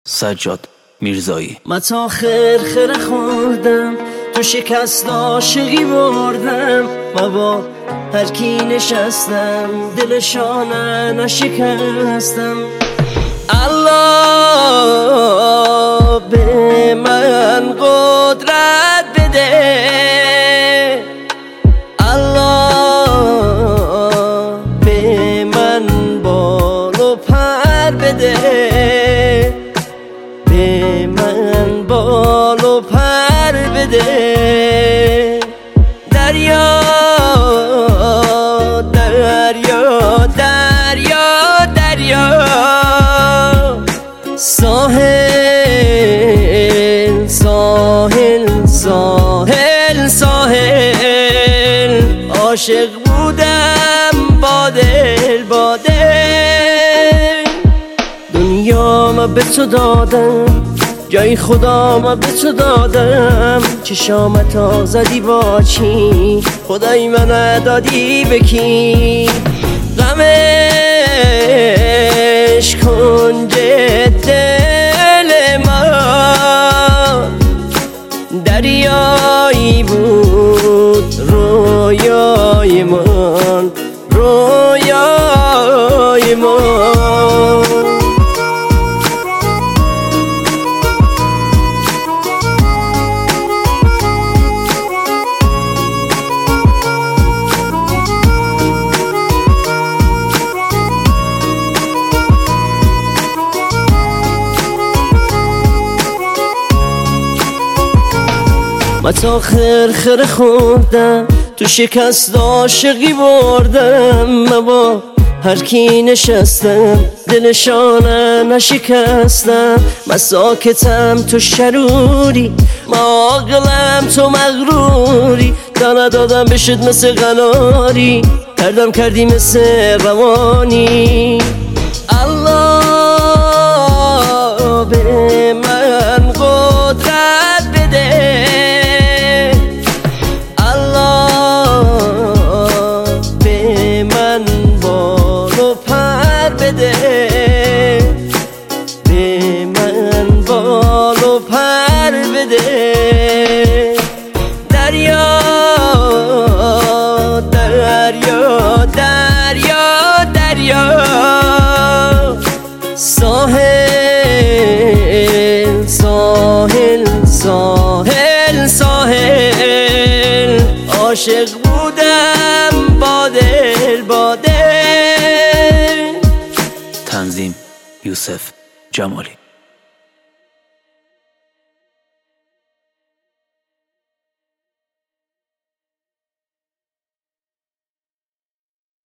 سجاد میرزایی. من تا خرخره خوردم، تو شکست عاشقی بردم، من با هر کی نشستم دلشان نشکستم. الله به من قدرت بده، الله به من بال و پر بده، به من بال و پر بده. دریا دریا دریا دریا، ساحل ساحل ساحل ساحل، عاشق بودم با دل با دل. دنیا ما به تو دادم، جای خدا ما به تو دادم، چشامت آزدی با چی، خدای من ندادی به کی. غمش کنج دل ما دریایی بود، رویای من رویای من. من تا خرخره خوردم، تو شکست عاشقی بردم، من با هر کی نشستم دلشان نشکستم. من ساکتم تو شروری، من عاقلم تو مغروری، تا ندادم بشد مثل قناری، کردم کردی مثل روانی. الله به من قدرت بده، به من بال و پر بده. دریا دریا دریا دریا، ساحل ساحل ساحل ساحل، عاشق بودم با دل با دل. تنظیم یوسف جمالی.